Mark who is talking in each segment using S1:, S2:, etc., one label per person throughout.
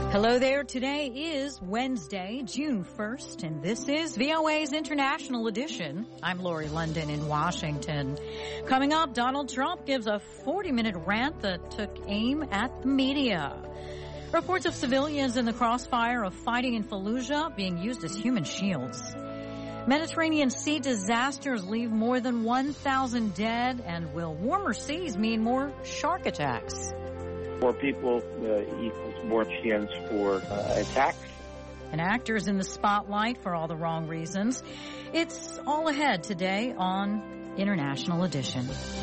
S1: Hello there. Today is Wednesday, June 1st, and this is VOA's International Edition. I'm Lori London in Washington. Coming up, Donald Trump gives a 40-minute rant that took aim at the media. Reports of civilians in the crossfire of fighting in Fallujah being used as human shields. Mediterranean Sea disasters leave more than 1,000 dead, and will warmer seas mean more shark attacks?
S2: More people equals more chance for attacks.
S1: And actors in the spotlight for all the wrong reasons. It's all ahead today on International Edition.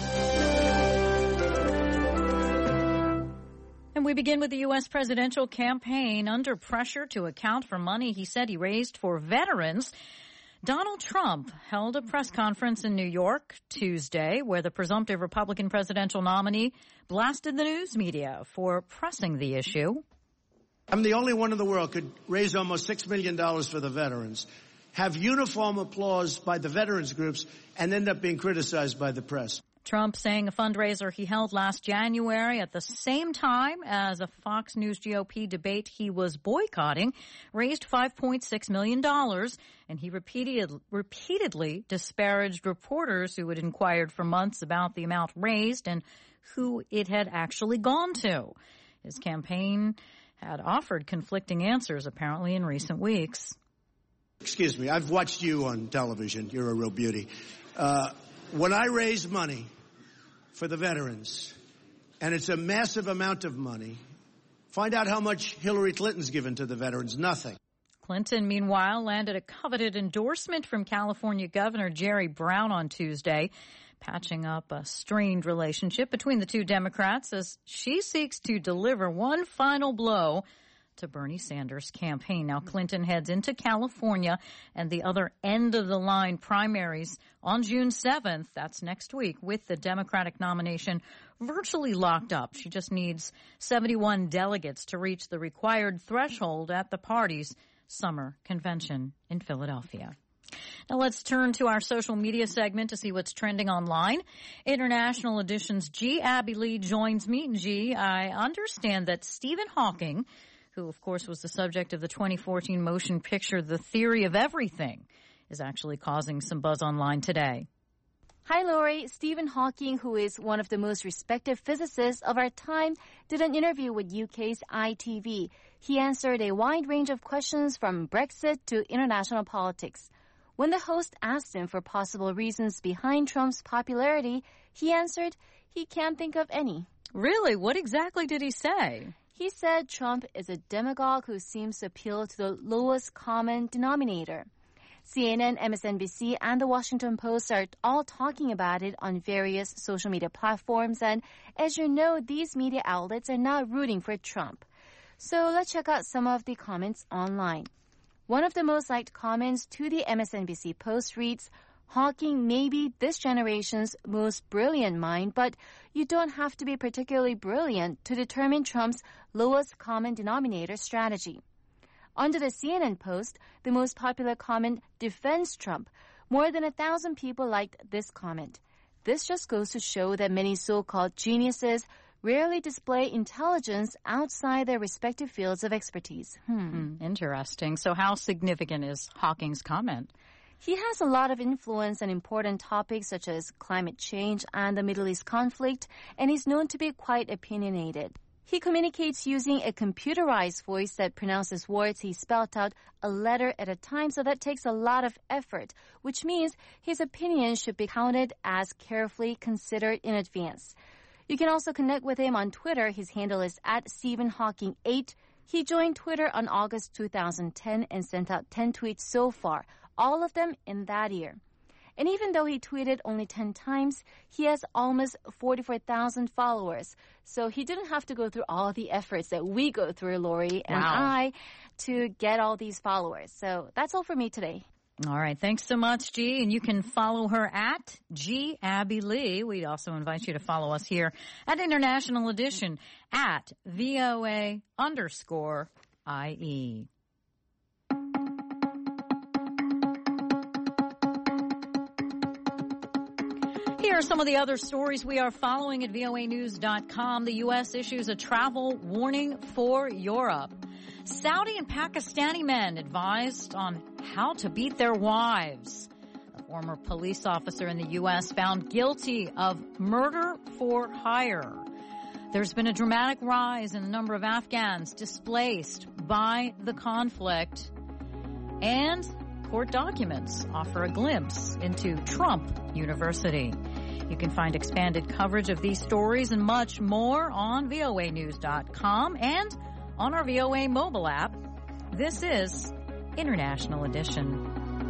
S1: And we begin with the U.S. presidential campaign under pressure to account for money he said he raised for veterans. Donald Trump held a press conference in New York Tuesday where the presumptive Republican presidential nominee blasted the news media for pressing the issue.
S3: I'm the only one in the world could raise almost $6 million for the veterans, have uniform applause by the veterans groups, and end up being criticized by the press.
S1: Trump saying a fundraiser he held last January at the same time as a Fox News GOP debate he was boycotting raised $5.6 million, and he repeatedly disparaged reporters who had inquired for months about the amount raised and who it had actually gone to. His campaign had offered conflicting answers, apparently, in recent weeks.
S3: Excuse me, I've watched you on television. You're a real beauty. When I raise money for the veterans, and it's a massive amount of money, find out how much Hillary Clinton's given to the veterans. Nothing.
S1: Clinton, meanwhile, landed a coveted endorsement from California Governor Jerry Brown on Tuesday, patching up a strained relationship between the two Democrats as she seeks to deliver one final blow to Bernie Sanders' campaign. Now, Clinton heads into California and the other end-of-the-line primaries on June 7th. That's next week, with the Democratic nomination virtually locked up. She just needs 71 delegates to reach the required threshold at the party's summer convention in Philadelphia. Now let's turn to our social media segment to see what's trending online. International Edition's G. Abby Lee joins me. G, I understand that Stephen Hawking, who, of course, was the subject of the 2014 motion picture The Theory of Everything, is actually causing some buzz online today.
S4: Hi, Lori. Stephen Hawking, who is one of the most respected physicists of our time, did an interview with UK's ITV. He answered a wide range of questions from Brexit to international politics. When the host asked him for possible reasons behind Trump's popularity, he answered he can't think of any.
S1: Really? What exactly did he say?
S4: He said Trump is a demagogue who seems to appeal to the lowest common denominator. CNN, MSNBC, and The Washington Post are all talking about it on various social media platforms, and as you know, these media outlets are now rooting for Trump. So let's check out some of the comments online. One of the most liked comments to the MSNBC post reads, Hawking may be this generation's most brilliant mind, but you don't have to be particularly brilliant to determine Trump's lowest common denominator strategy. Under the CNN post, the most popular comment defends Trump. More than 1,000 people liked this comment. This just goes to show that many so-called geniuses rarely display intelligence outside their respective fields of expertise.
S1: Interesting. So how significant is Hawking's comment?
S4: He has a lot of influence on important topics such as climate change and the Middle East conflict, and he's known to be quite opinionated. He communicates using a computerized voice that pronounces words he spelled out a letter at a time, so that takes a lot of effort, which means his opinion should be counted as carefully considered in advance. You can also connect with him on Twitter. His handle is @StephenHawking8. He joined Twitter on August 2010 and sent out 10 tweets so far, all of them in that year. And even though he tweeted only 10 times, he has almost 44,000 followers. So he didn't have to go through all the efforts that we go through, Lori and I, to get all these followers. So that's all for me today.
S1: All right. Thanks so much, G. And you can follow her at G. Abby Lee. We'd also invite you to follow us here at International Edition at VOA_IE. Here Here are some of the other stories we are following at voanews.com. The U.S. issues a travel warning for Europe. Saudi and Pakistani men advised on how to beat their wives. A former police officer in the U.S. found guilty of murder for hire. There's been a dramatic rise in the number of Afghans displaced by the conflict. And court documents offer a glimpse into Trump University. You can find expanded coverage of these stories and much more on voanews.com and on our VOA mobile app. This is International Edition.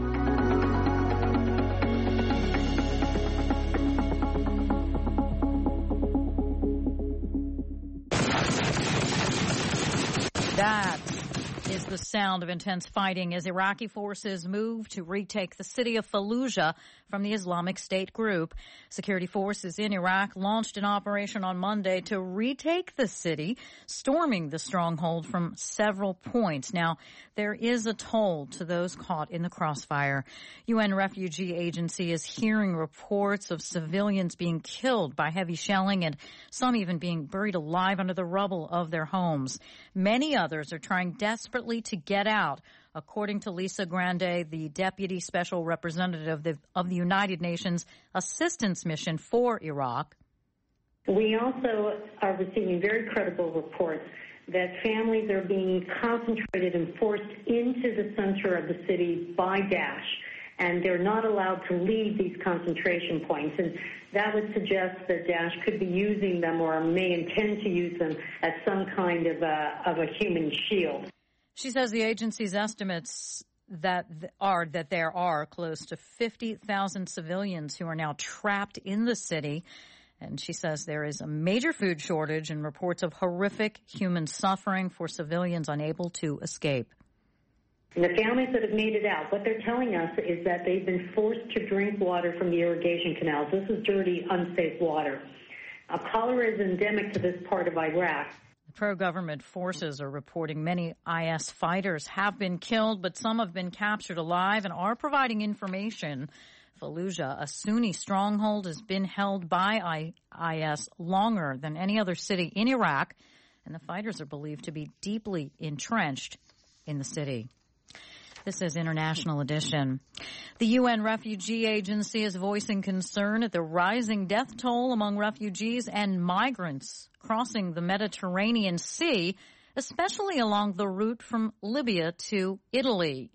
S1: That is the sound of intense fighting as Iraqi forces move to retake the city of Fallujah from the Islamic State group. Security forces in Iraq launched an operation on Monday to retake the city, storming the stronghold from several points. Now, there is a toll to those caught in the crossfire. UN Refugee Agency is hearing reports of civilians being killed by heavy shelling and some even being buried alive under the rubble of their homes. Many others are trying desperately to get out. According to Lisa Grande, the Deputy Special Representative of the United Nations Assistance Mission for Iraq.
S5: We also are receiving very credible reports that families are being concentrated and forced into the center of the city by Daesh, and they're not allowed to leave these concentration points. And that would suggest that Daesh could be using them or may intend to use them as some kind of a human shield.
S1: She says the agency's estimates that there are close to 50,000 civilians who are now trapped in the city. And she says there is a major food shortage and reports of horrific human suffering for civilians unable to escape.
S5: And the families that have made it out, what they're telling us is that they've been forced to drink water from the irrigation canals. This is dirty, unsafe water. Cholera is endemic to this part of Iraq.
S1: Pro-government forces are reporting many IS fighters have been killed, but some have been captured alive and are providing information. Fallujah, a Sunni stronghold, has been held by IS longer than any other city in Iraq, and the fighters are believed to be deeply entrenched in the city. This is International Edition. The UN Refugee Agency is voicing concern at the rising death toll among refugees and migrants crossing the Mediterranean Sea, especially along the route from Libya to Italy.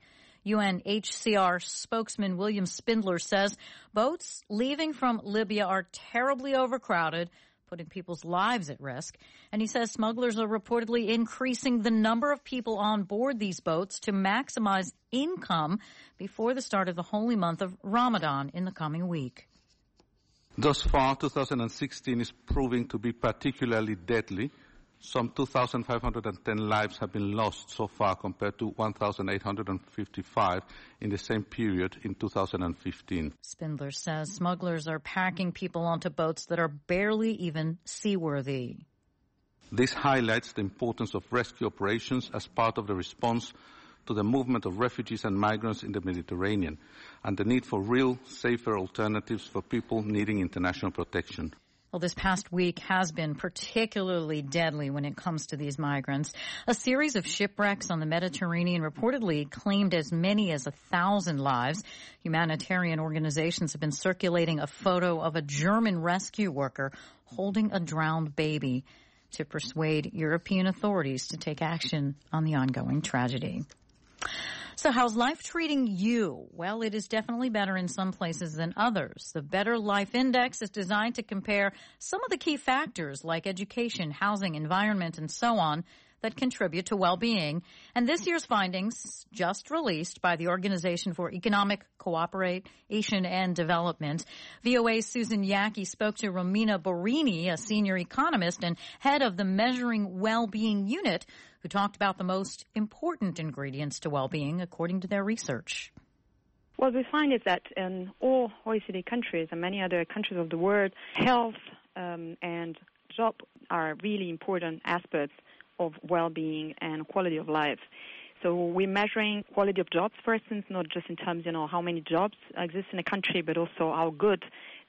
S1: UNHCR spokesman William Spindler says boats leaving from Libya are terribly overcrowded, putting people's lives at risk. And he says smugglers are reportedly increasing the number of people on board these boats to maximize income before the start of the holy month of Ramadan in the coming week.
S6: Thus far, 2016 is proving to be particularly deadly. Some 2,510 lives have been lost so far compared to 1,855 in the same period in 2015.
S1: Spindler says smugglers are packing people onto boats that are barely even seaworthy.
S6: This highlights the importance of rescue operations as part of the response to the movement of refugees and migrants in the Mediterranean and the need for real, safer alternatives for people needing international protection.
S1: Well, this past week has been particularly deadly when it comes to these migrants. A series of shipwrecks on the Mediterranean reportedly claimed as many as 1,000 lives. Humanitarian organizations have been circulating a photo of a German rescue worker holding a drowned baby to persuade European authorities to take action on the ongoing tragedy. So how's life treating you? Well, it is definitely better in some places than others. The Better Life Index is designed to compare some of the key factors like education, housing, environment, and so on that contribute to well-being. And this year's findings, just released by the Organization for Economic Cooperation and Development. VOA's Susan Yaki spoke to Romina Borini, a senior economist and head of the Measuring Well-Being Unit, who talked about the most important ingredients to well-being according to their research.
S7: What we find is that in all OECD countries and many other countries of the world, health and job are really important aspects of well-being and quality of life. So we're measuring quality of jobs, for instance, not just in terms, how many jobs exist in a country, but also how good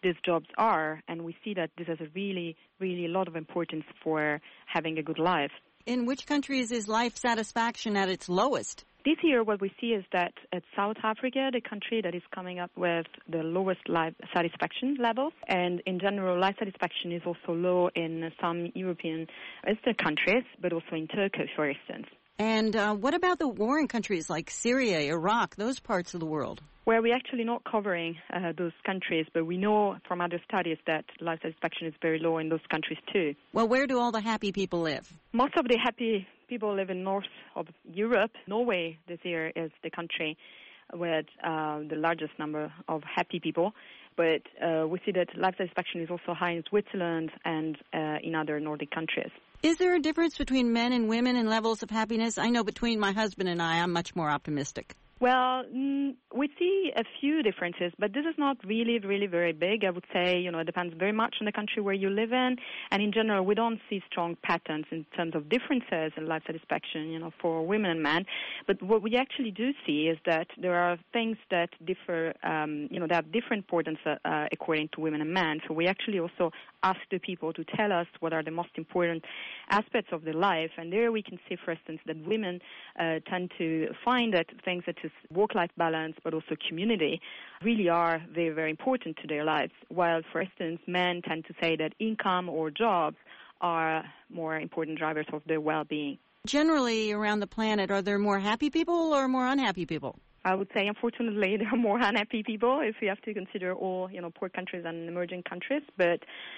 S7: these jobs are, and we see that this has a really, really a lot of importance for having a good life.
S8: In which countries is life satisfaction at its lowest?
S7: This year, what we see is that at South Africa, the country that is coming up with the lowest life satisfaction levels, and in general, life satisfaction is also low in some European Eastern countries, but also in Turkey, for instance.
S8: And what about the warring countries like Syria, Iraq, those parts of the world?
S7: Where we're actually not covering those countries, but we know from other studies that life satisfaction is very low in those countries too.
S8: Well, where do all the happy people live?
S7: Most of the happy people live in north of Europe. Norway this year is the country with the largest number of happy people. But we see that life satisfaction is also high in Switzerland and in other Nordic countries.
S8: Is there a difference between men and women in levels of happiness? I know between my husband and I'm much more optimistic.
S7: Well, we see a few differences, but this is not really, really very big. I would say, it depends very much on the country where you live in. And in general, we don't see strong patterns in terms of differences in life satisfaction, for women and men. But what we actually do see is that there are things that differ, that have different importance according to women and men. So we actually also ask the people to tell us what are the most important aspects of their life. And there we can see, for instance, that women tend to find that things such as work-life balance, but also community, really are very, very important to their lives. While, for instance, men tend to say that income or jobs are more important drivers of their well-being.
S8: Generally, around the planet, are there more happy people or more unhappy people?
S7: I would say, unfortunately, there are more unhappy people if we have to consider all, poor countries and emerging countries. But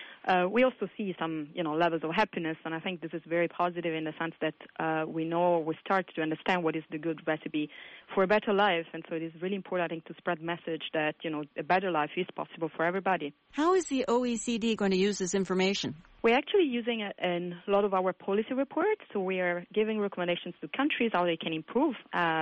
S7: we also see some, levels of happiness, and I think this is very positive in the sense that we start to understand what is the good recipe for a better life, and so it is really important, I think, to spread the message that, a better life is possible for everybody.
S8: How is the OECD going to use this information?
S7: We're actually using it in a lot of our policy reports, so we are giving recommendations to countries how they can improve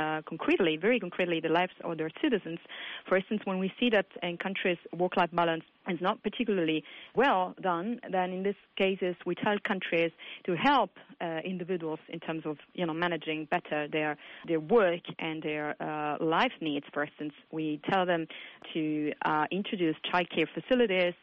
S7: very concretely, the lives of their citizens. For instance, when we see that in countries work-life balance is not particularly well done, then in these cases we tell countries to help individuals in terms of managing better their work and their life needs. For instance, we tell them to introduce childcare facilities,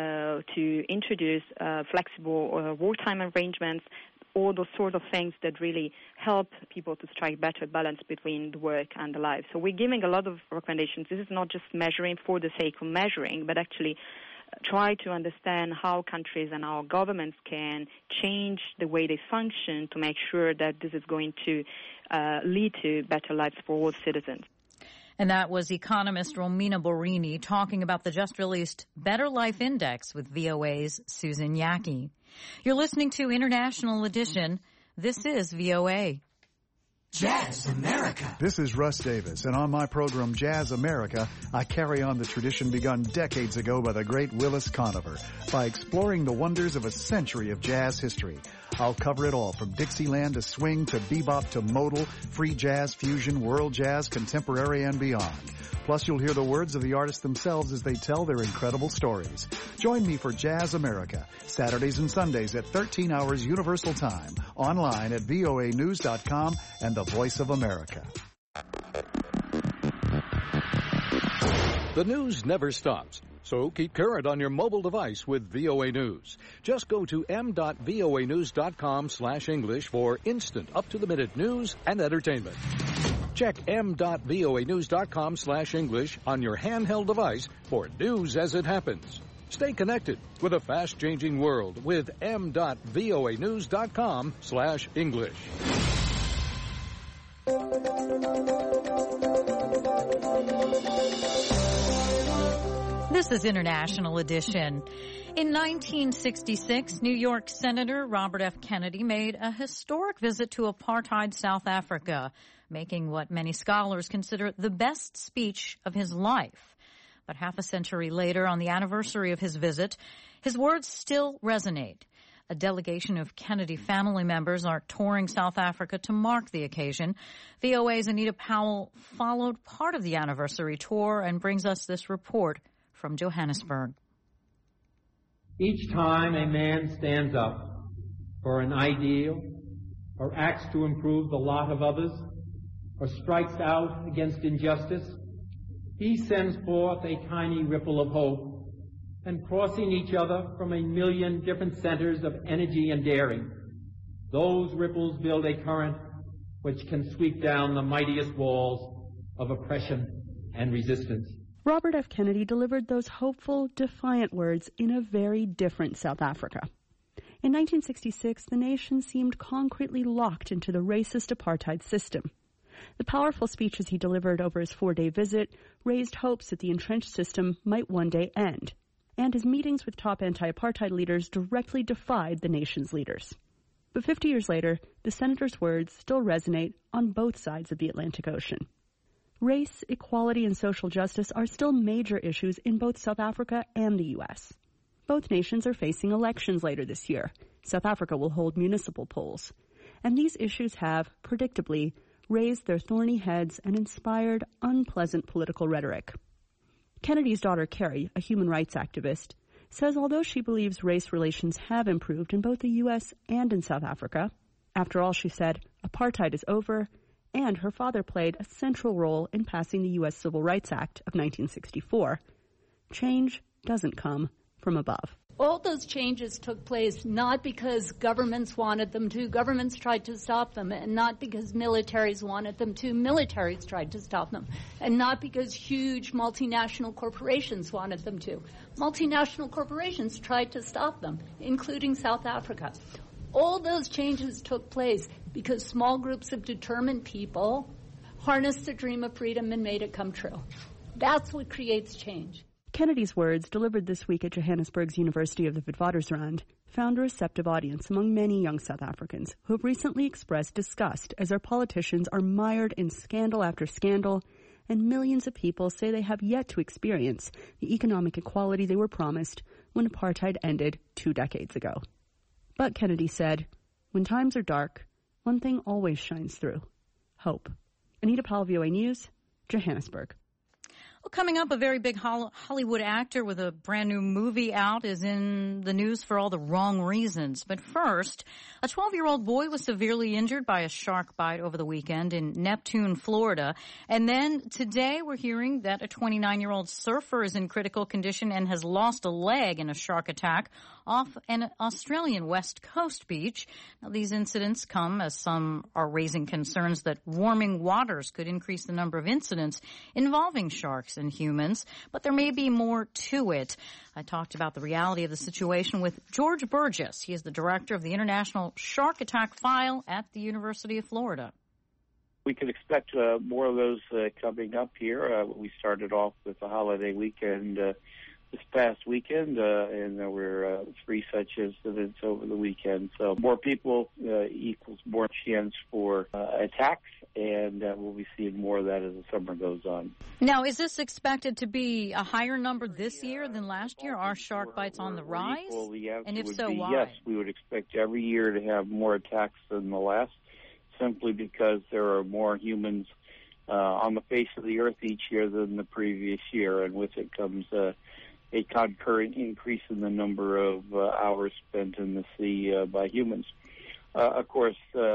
S7: to introduce flexible wartime arrangements, all those sort of things that really help people to strike better balance between the work and the life. So we're giving a lot of recommendations. This is not just measuring for the sake of measuring, but actually try to understand how countries and our governments can change the way they function to make sure that this is going to lead to better lives for all citizens.
S1: And that was economist Romina Borini talking about the just-released Better Life Index with VOA's Susan Yaki. You're listening to International Edition. This is VOA.
S9: Jazz America.
S10: This is Russ Davis, and on my program Jazz America, I carry on the tradition begun decades ago by the great Willis Conover by exploring the wonders of a century of jazz history. I'll cover it all, from Dixieland to swing to bebop to modal, free jazz, fusion, world jazz, contemporary, and beyond. Plus, you'll hear the words of the artists themselves as they tell their incredible stories. Join me for Jazz America, Saturdays and Sundays at 13 hours Universal Time, online at voanews.com and the Voice of America.
S11: The news never stops, so keep current on your mobile device with VOA News. Just go to m.voanews.com/English for instant, up-to-the-minute news and entertainment. Check m.voanews.com/English on your handheld device for news as it happens. Stay connected with a fast-changing world with m.voanews.com/English.
S1: This is International Edition. In 1966, New York Senator Robert F. Kennedy made a historic visit to apartheid South Africa, making what many scholars consider the best speech of his life. But half a century later, on the anniversary of his visit, his words still resonate. A delegation of Kennedy family members are touring South Africa to mark the occasion. VOA's Anita Powell followed part of the anniversary tour and brings us this report from Johannesburg.
S12: Each time a man stands up for an ideal, or acts to improve the lot of others, or strikes out against injustice, he sends forth a tiny ripple of hope and crossing each other from a million different centers of energy and daring. Those ripples build a current which can sweep down the mightiest walls of oppression and resistance.
S13: Robert F. Kennedy delivered those hopeful, defiant words in a very different South Africa. In 1966, the nation seemed concretely locked into the racist apartheid system. The powerful speeches he delivered over his 4-day visit raised hopes that the entrenched system might one day end, and his meetings with top anti-apartheid leaders directly defied the nation's leaders. But 50 years later, the senator's words still resonate on both sides of the Atlantic Ocean. Race, equality, and social justice are still major issues in both South Africa and the U.S. Both nations are facing elections later this year. South Africa will hold municipal polls. And these issues have, predictably, raised their thorny heads and inspired unpleasant political rhetoric. Kennedy's daughter, Carrie, a human rights activist, says although she believes race relations have improved in both the U.S. and in South Africa, after all, she said, apartheid is over, and her father played a central role in passing the U.S. Civil Rights Act of 1964. Change doesn't come from above.
S14: All those changes took place not because governments wanted them to. Governments tried to stop them, and not because militaries wanted them to. Militaries tried to stop them, and not because huge multinational corporations wanted them to. Multinational corporations tried to stop them, including South Africa. All those changes took place because small groups of determined people harnessed the dream of freedom and made it come true. That's what creates change.
S13: Kennedy's words, delivered this week at Johannesburg's University of the Witwatersrand, found a receptive audience among many young South Africans who have recently expressed disgust as our politicians are mired in scandal after scandal, and millions of people say they have yet to experience the economic equality they were promised when apartheid ended 2 decades ago. But, Kennedy said, when times are dark, one thing always shines through: hope. Anita Powell, VOA News, Johannesburg.
S1: Well, coming up, a very big Hollywood actor with a brand new movie out is in the news for all the wrong reasons. But first, a 12-year-old boy was severely injured by a shark bite over the weekend in Neptune, Florida. And then today we're hearing that a 29-year-old surfer is in critical condition and has lost a leg in a shark attack off an Australian West Coast beach. Now, these incidents come as some are raising concerns that warming waters could increase the number of incidents involving sharks and humans, but there may be more to it. I talked about the reality of the situation with George Burgess. He is the director of the International Shark Attack File at the University of Florida.
S2: We could expect more of those coming up here. We started off with the holiday weekend this past weekend, and there were 3 such incidents over the weekend. So more people equals more chance for attacks, and we'll be seeing more of that as the summer goes on.
S1: Now, is this expected to be a higher number this year than last year? Are shark bites on the rise? And if so, why?
S2: Yes, we would expect every year to have more attacks than the last, simply because there are more humans on the face of the earth each year than the previous year, and with it comes a concurrent increase in the number of hours spent in the sea by humans. Of course,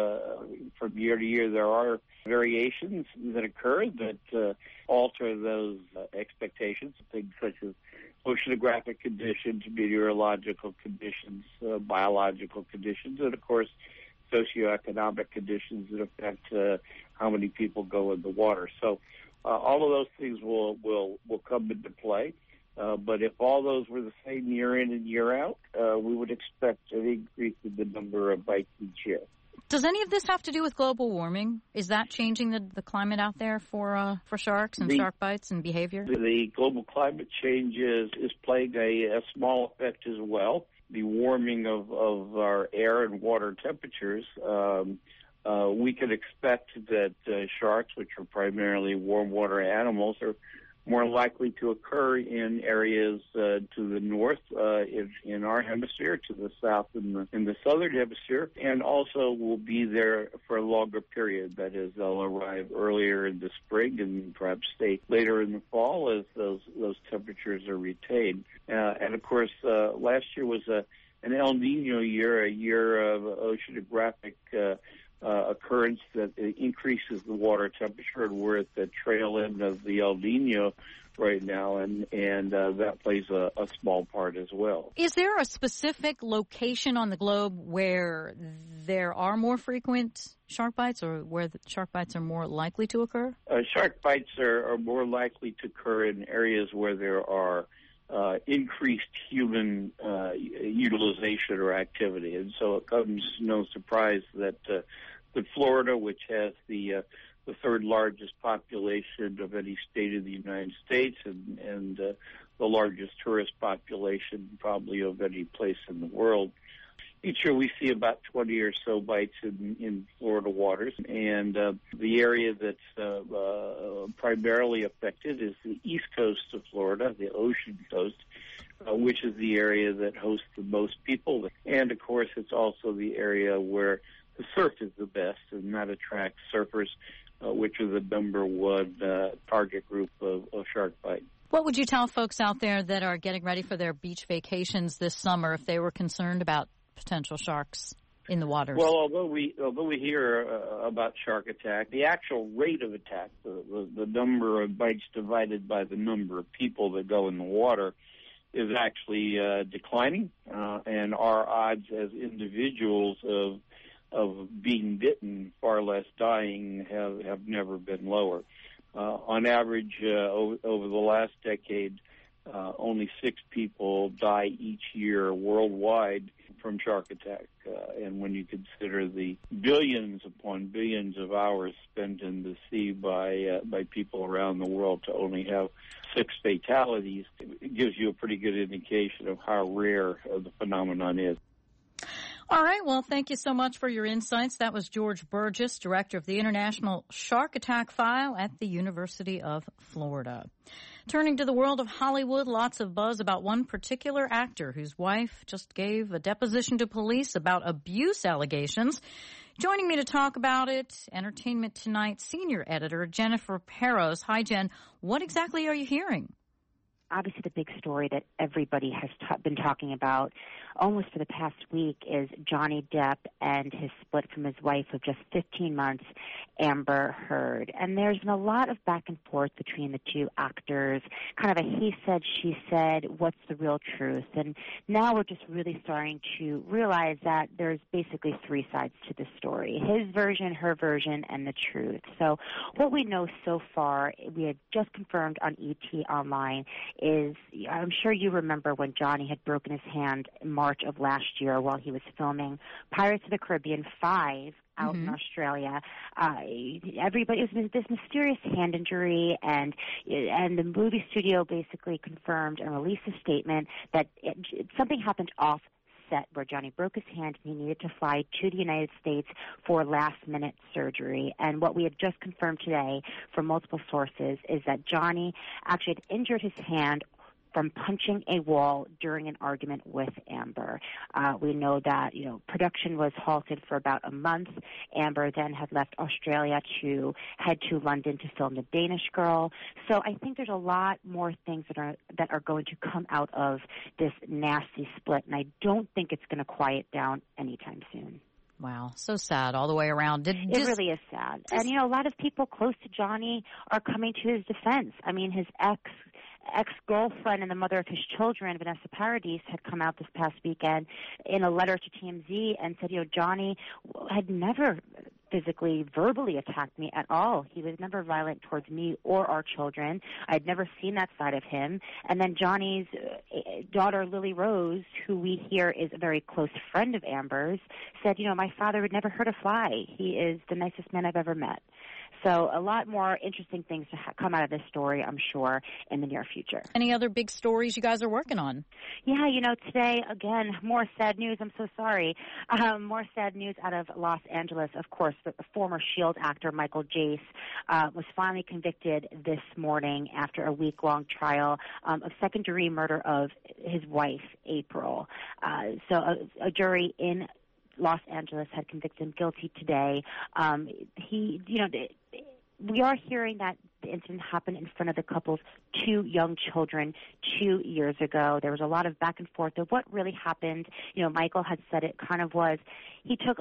S2: from year to year, there are variations that occur that alter those expectations, things such as oceanographic conditions, meteorological conditions, biological conditions, and, of course, socioeconomic conditions that affect how many people go in the water. So all of those things will come into play. But if all those were the same year in and year out, we would expect an increase in the number of bites each year.
S1: Does any of this have to do with global warming? Is that changing the climate out there for sharks and shark bites and behavior?
S2: The global climate change is playing a small effect as well. The warming of our air and water temperatures, we could expect that sharks, which are primarily warm water animals, are more likely to occur in areas to the north in our hemisphere, to the south in the southern hemisphere, and also will be there for a longer period. That is, they'll arrive earlier in the spring and perhaps stay later in the fall as those temperatures are retained. And of course, last year was an El Nino year, a year of oceanographic occurrence that increases the water temperature, and we're at the trail end of the El Nino right now, and that plays a small part as well.
S1: Is there a specific location on the globe where there are more frequent shark bites, or where the shark bites are more likely to occur?
S2: Shark bites are more likely to occur in areas where there are increased human utilization or activity, and so it comes no surprise that Florida, which has the third largest population of any state in the United States, and the largest tourist population probably of any place in the world. Each year we see about 20 or so bites in Florida waters, and the area that's primarily affected is the east coast of Florida, the ocean coast, which is the area that hosts the most people. And, of course, it's also the area where the surf is the best, and that attracts surfers, which are the number one target group of shark bite.
S1: What would you tell folks out there that are getting ready for their beach vacations this summer if they were concerned about potential sharks in the waters?
S2: Well, although we hear about shark attack, the actual rate of attack, the number of bites divided by the number of people that go in the water, is actually declining, and our odds as individuals of being bitten, far less dying, have never been lower. On average, over the last decade, only 6 people die each year worldwide from shark attack. And when you consider the billions upon billions of hours spent in the sea by people around the world to only have 6 fatalities, it gives you a pretty good indication of how rare the phenomenon is.
S1: All right. Well, thank you so much for your insights. That was George Burgess, director of the International Shark Attack File at the University of Florida. Turning to the world of Hollywood, lots of buzz about one particular actor whose wife just gave a deposition to police about abuse allegations. Joining me to talk about it, Entertainment Tonight senior editor Jennifer Peros. Hi, Jen. What exactly are you hearing?
S15: Obviously, the big story that everybody has been talking about almost for the past week is Johnny Depp and his split from his wife of just 15 months, Amber Heard. And there's been a lot of back and forth between the two actors, kind of a he said, she said, what's the real truth? And now we're just really starting to realize that there's basically 3 sides to the story, his version, her version, and the truth. So what we know so far, we had just confirmed on ET Online, is I'm sure you remember when Johnny had broken his hand in March of last year while he was filming Pirates of the Caribbean 5 out in Australia. Everybody, it was this mysterious hand injury, and the movie studio basically confirmed and released a statement that something happened off set where Johnny broke his hand and he needed to fly to the United States for last-minute surgery. And what we have just confirmed today from multiple sources is that Johnny actually had injured his hand from punching a wall during an argument with Amber. We know that, production was halted for about a month. Amber then had left Australia to head to London to film The Danish Girl. So I think there's a lot more things that are going to come out of this nasty split, and I don't think it's going to quiet down anytime soon.
S1: Wow, so sad all the way around.
S15: It really is sad. And, a lot of people close to Johnny are coming to his defense. I mean, his ex-girlfriend and the mother of his children, Vanessa Paradis, had come out this past weekend in a letter to TMZ and said, Johnny had never physically, verbally attacked me at all. He was never violent towards me or our children. I'd never seen that side of him. And then Johnny's daughter, Lily Rose, who we hear is a very close friend of Amber's, said, my father would never hurt a fly. He is the nicest man I've ever met. So a lot more interesting things to come out of this story, I'm sure, in the near future.
S1: Any other big stories you guys are working on?
S15: Yeah, today, again, more sad news. I'm so sorry. More sad news out of Los Angeles. Of course, the former SHIELD actor Michael Jace was finally convicted this morning after a week-long trial of second-degree murder of his wife, April. So a jury in Los Angeles had convicted him guilty today. We are hearing that the incident happened in front of the couple's 2 young children 2 years ago. There was a lot of back and forth of what really happened. Michael had said it kind of was he took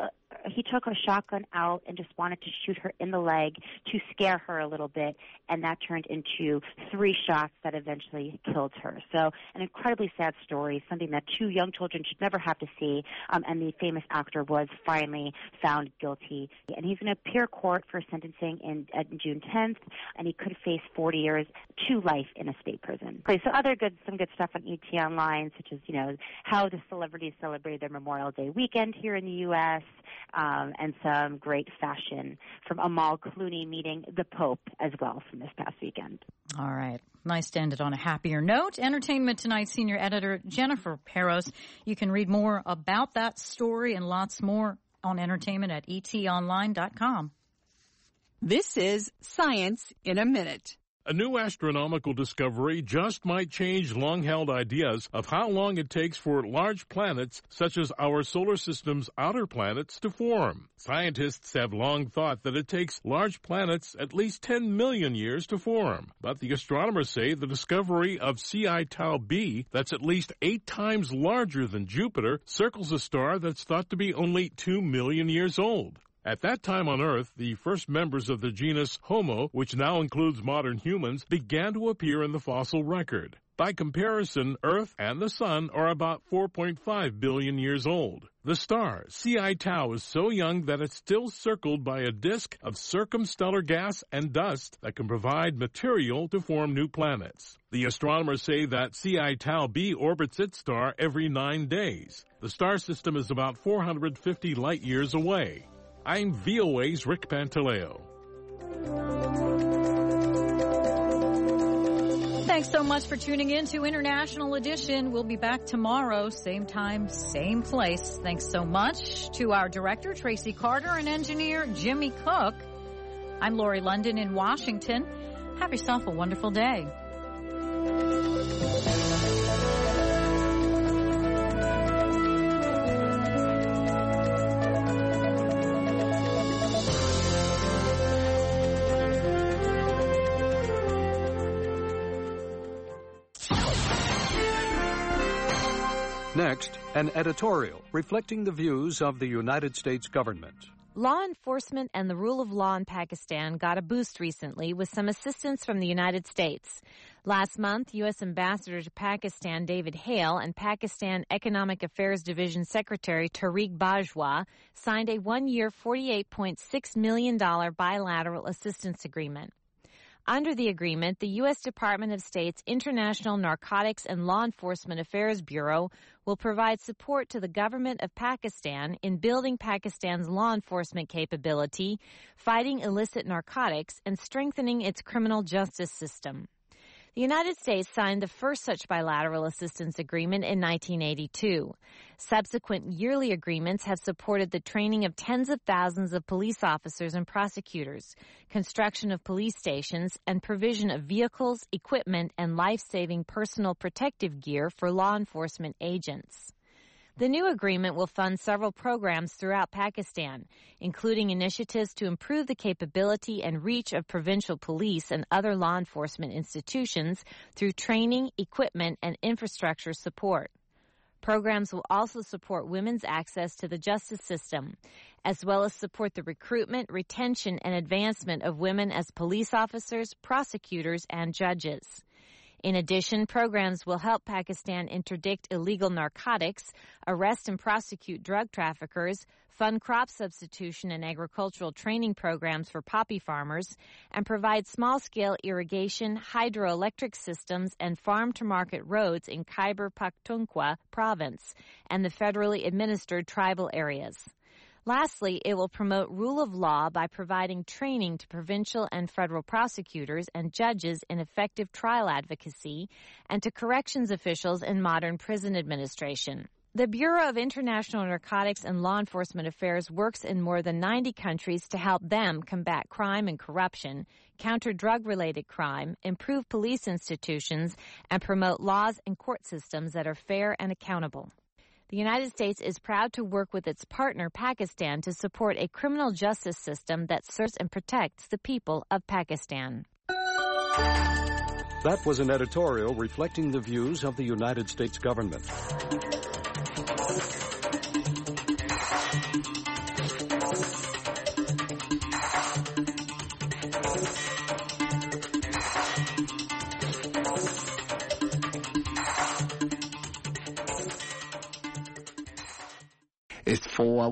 S15: he took a shotgun out and just wanted to shoot her in the leg to scare her a little bit, and that turned into 3 shots that eventually killed her. So an incredibly sad story, something that 2 young children should never have to see, and the famous actor was finally found guilty. And he's going to appear court for sentencing in June 10th, and he could face 40 years to life in a state prison. Okay, so some good stuff on ET Online, such as, how the celebrities celebrated their Memorial Day weekend here in the U.S., and some great fashion from Amal Clooney meeting the Pope as well from this past weekend.
S1: All right. Nice to end it on a happier note. Entertainment Tonight senior editor Jennifer Peros. You can read more about that story and lots more on entertainment at etonline.com.
S16: This is Science in a Minute.
S17: A new astronomical discovery just might change long-held ideas of how long it takes for large planets, such as our solar system's outer planets, to form. Scientists have long thought that it takes large planets at least 10 million years to form. But the astronomers say the discovery of Ci Tau b, that's at least 8 times larger than Jupiter, circles a star that's thought to be only 2 million years old. At that time on Earth, the first members of the genus Homo, which now includes modern humans, began to appear in the fossil record. By comparison, Earth and the Sun are about 4.5 billion years old. The star, Ci Tau, is so young that it's still circled by a disk of circumstellar gas and dust that can provide material to form new planets. The astronomers say that Ci Tau b orbits its star every 9 days. The star system is about 450 light years away. I'm VOA's Rick Pantaleo.
S1: Thanks so much for tuning in to International Edition. We'll be back tomorrow, same time, same place. Thanks so much to our director, Tracy Carter, and engineer, Jimmy Cook. I'm Lori London in Washington. Have yourself a wonderful day.
S11: Next, an editorial reflecting the views of the United States government.
S18: Law enforcement and the rule of law in Pakistan got a boost recently with some assistance from the United States. Last month, U.S. Ambassador to Pakistan David Hale and Pakistan Economic Affairs Division Secretary Tariq Bajwa signed a 1-year $48.6 million bilateral assistance agreement. Under the agreement, the U.S. Department of State's International Narcotics and Law Enforcement Affairs Bureau will provide support to the government of Pakistan in building Pakistan's law enforcement capability, fighting illicit narcotics, and strengthening its criminal justice system. The United States signed the first such bilateral assistance agreement in 1982. Subsequent yearly agreements have supported the training of tens of thousands of police officers and prosecutors, construction of police stations, and provision of vehicles, equipment, and life-saving personal protective gear for law enforcement agents. The new agreement will fund several programs throughout Pakistan, including initiatives to improve the capability and reach of provincial police and other law enforcement institutions through training, equipment, and infrastructure support. Programs will also support women's access to the justice system, as well as support the recruitment, retention, and advancement of women as police officers, prosecutors, and judges. In addition, programs will help Pakistan interdict illegal narcotics, arrest and prosecute drug traffickers, fund crop substitution and agricultural training programs for poppy farmers, and provide small-scale irrigation, hydroelectric systems, and farm-to-market roads in Khyber Pakhtunkhwa province and the federally administered tribal areas. Lastly, it will promote rule of law by providing training to provincial and federal prosecutors and judges in effective trial advocacy and to corrections officials in modern prison administration. The Bureau of International Narcotics and Law Enforcement Affairs works in more than 90 countries to help them combat crime and corruption, counter drug-related crime, improve police institutions, and promote laws and court systems that are fair and accountable. The United States is proud to work with its partner, Pakistan, to support a criminal justice system that serves and protects the people of Pakistan.
S11: That was an editorial reflecting the views of the United States government.
S19: for